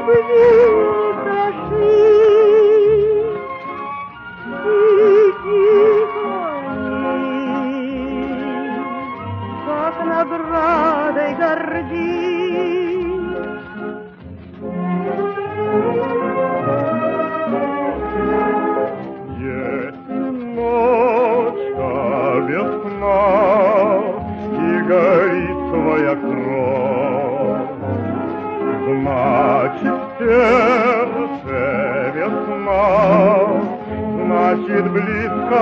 любви страшны. Как наградой гордись. Если ночка без сна и горит твоя кровь, значит, сердце весна, значит, близка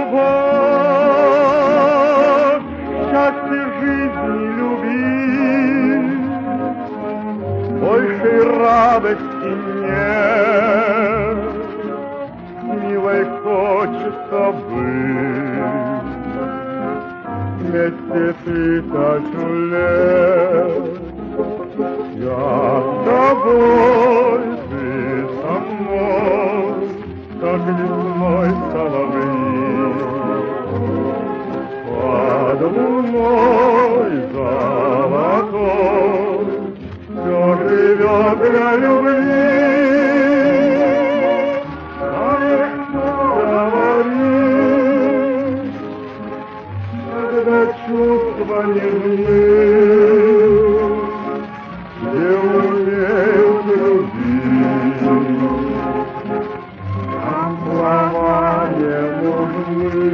любовь, счастье жизни любить, большей радости нет, милой хочется быть вместе тысячу лет. Я с тобой, ты со мной, как лесной соловей. Под луной золотой все живет для любви. А что говорить, когда чувства нежны, где умеют любить, а слова не нужны.